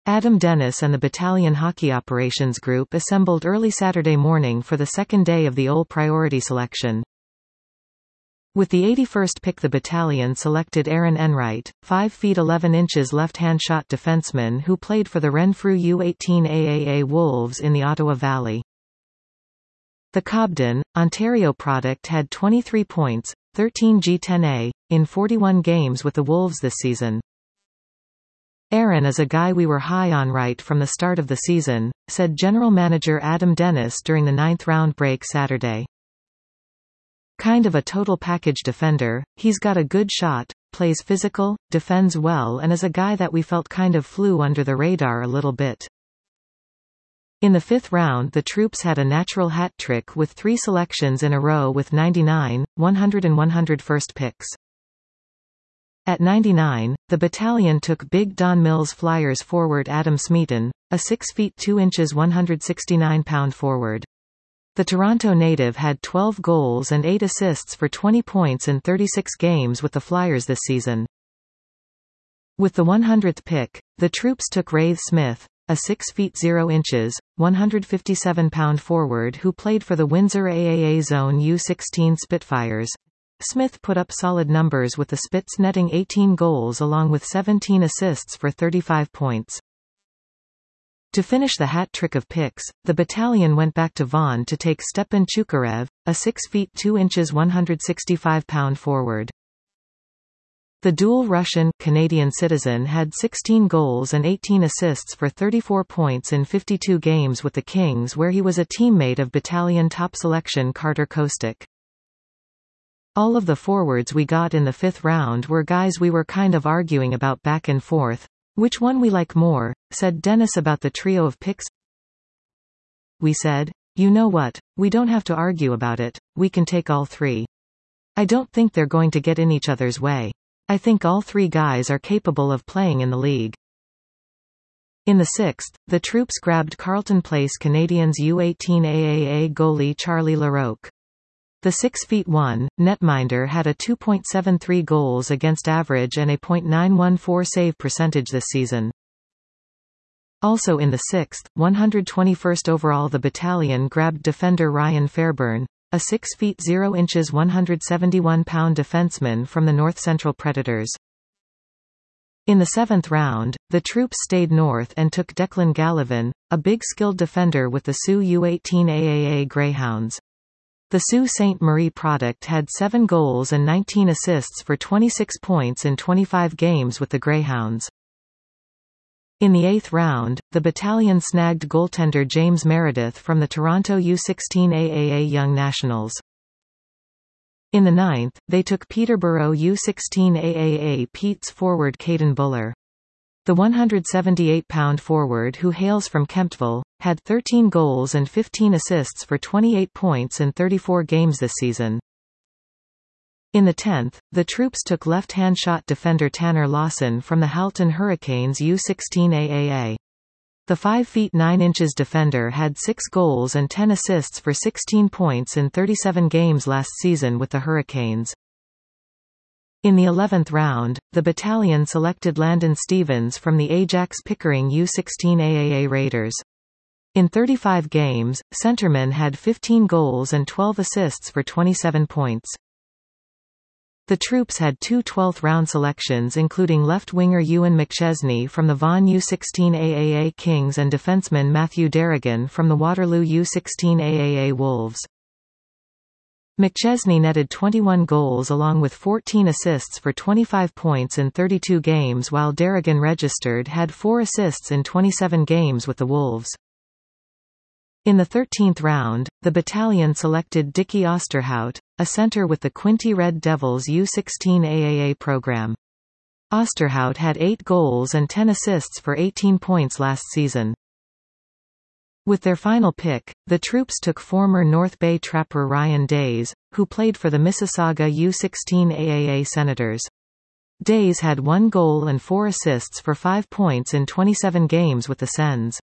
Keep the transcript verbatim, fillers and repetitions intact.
Adam Dennis and the Battalion Hockey Operations Group assembled early Saturday morning for the second day of the O L priority selection. With the eighty-first pick, the battalion selected Aaron Enright, five feet eleven inches left-hand shot defenseman who played for the Renfrew U eighteen A A A Wolves in the Ottawa Valley. The Cobden, Ontario product had twenty-three points, thirteen G ten A, in forty-one games with the Wolves this season. "Aaron is a guy we were high on right from the start of the season," said General Manager Adam Dennis during the ninth round break Saturday. "Kind of a total package defender, he's got a good shot, plays physical, defends well and is a guy that we felt kind of flew under the radar a little bit." In the fifth round, the troops had a natural hat trick with three selections in a row with ninety-nine, one hundred and one hundred first picks. At ninety-nine, the battalion took Big Don Mills Flyers forward Adam Smeaton, a six feet two inches one hundred sixty-nine pound forward. The Toronto native had twelve goals and eight assists for twenty points in thirty-six games with the Flyers this season. With the one hundredth pick, the troops took Wraith Smith, a six feet zero inches, one hundred fifty-seven pound forward who played for the Windsor A A A Zone U sixteen Spitfires. Smith put up solid numbers with the Spits netting eighteen goals along with seventeen assists for thirty-five points. To finish the hat trick of picks, the battalion went back to Vaughan to take Stepan Chukarev, a six feet two inches one hundred sixty-five pound forward. The dual Russian-Canadian citizen had sixteen goals and eighteen assists for thirty-four points in fifty-two games with the Kings, where he was a teammate of battalion top selection Carter Kostic. "All of the forwards we got in the fifth round were guys we were kind of arguing about back and forth. Which one we like more," said Dennis about the trio of picks. "We said, you know what, we don't have to argue about it, we can take all three. I don't think they're going to get in each other's way. I think all three guys are capable of playing in the league." In the sixth, the troops grabbed Carleton Place Canadians U eighteen A A A goalie Charlie Larocque. The six feet one netminder had a two point seven three goals against average and a point nine one four save percentage this season. Also in the sixth, one hundred twenty-first overall, the battalion grabbed defender Ryan Fairburn, a six feet zero inches one hundred seventy-one pound defenseman from the North Central Predators. In the seventh round, the troops stayed north and took Declan Gallivan, a big skilled defender with the Sault U eighteen A A A Greyhounds. The Sault Ste. Marie product had seven goals and nineteen assists for twenty-six points in twenty-five games with the Greyhounds. In the eighth round, the battalion snagged goaltender James Meredith from the Toronto U sixteen A A A Young Nationals. In the ninth, they took Peterborough U sixteen A A A Pete's forward Caden Buller. The one hundred seventy-eight pound forward, who hails from Kemptville, had thirteen goals and fifteen assists for twenty-eight points in thirty-four games this season. In the tenth, the troops took left-hand shot defender Tanner Lawson from the Halton Hurricanes U sixteen A A A. The five feet nine inches defender had six goals and ten assists for sixteen points in thirty-seven games last season with the Hurricanes. In the eleventh round, the battalion selected Landon Stevens from the Ajax Pickering U sixteen A A A Raiders. In thirty-five games, centerman had fifteen goals and twelve assists for twenty-seven points. The troops had two twelfth round selections, including left winger Ewan McChesney from the Vaughan U sixteen A A A Kings and defenseman Matthew Derrigan from the Waterloo U sixteen A A A Wolves. McChesney netted twenty-one goals along with fourteen assists for twenty-five points in thirty-two games, while Derrigan registered had four assists in twenty-seven games with the Wolves. In the thirteenth round, the battalion selected Dickie Osterhout, a center with the Quinte Red Devils U sixteen A A A program. Osterhout had eight goals and ten assists for eighteen points last season. With their final pick, the troops took former North Bay Trapper Ryan Days, who played for the Mississauga U sixteen A A A Senators. Days had one goal and four assists for five points in twenty-seven games with the Sens.